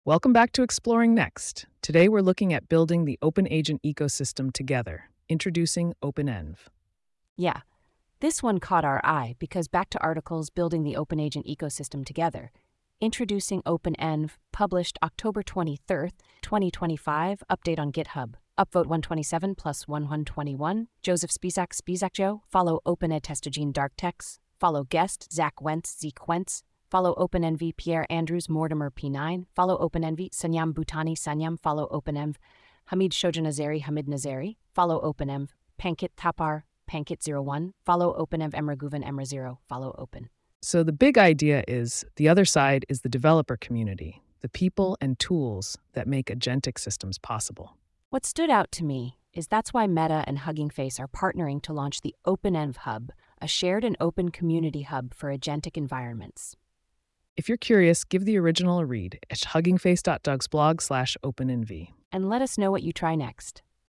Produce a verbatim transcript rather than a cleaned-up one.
Welcome back to Exploring Next. Today we're looking at building the open agent ecosystem together, introducing OpenEnv. Yeah, this one caught our eye because back to articles building the open agent ecosystem together. Introducing OpenEnv, published October twenty-third, twenty twenty-five, update on GitHub. Upvote one twenty-seven plus one hundred twenty-one. Joseph Spizak, Spizak Joe. Follow OpenEd Testagene Darktex. Follow guest Zach Wentz, Zeke Wentz. Follow OpenEnv Pierre Andrews Mortimer P nine. Follow OpenEnv Sanyam Bhutani Sanyam. Follow OpenEnv Hamid Shojanazari Hamid Nazari. Follow OpenEnv Pankit Thapar Pankit zero one. Follow OpenEnv Emra Guven Emra zero. Follow Open. So the big idea is the other side is the developer community, the people and tools that make agentic systems possible. What stood out to me is that's why Meta and Hugging Face are partnering to launch the OpenEnv Hub, a shared and open community hub for agentic environments. If you're curious, give the original a read at huggingface dot doug's blog slash openenv. And let us know what you try next.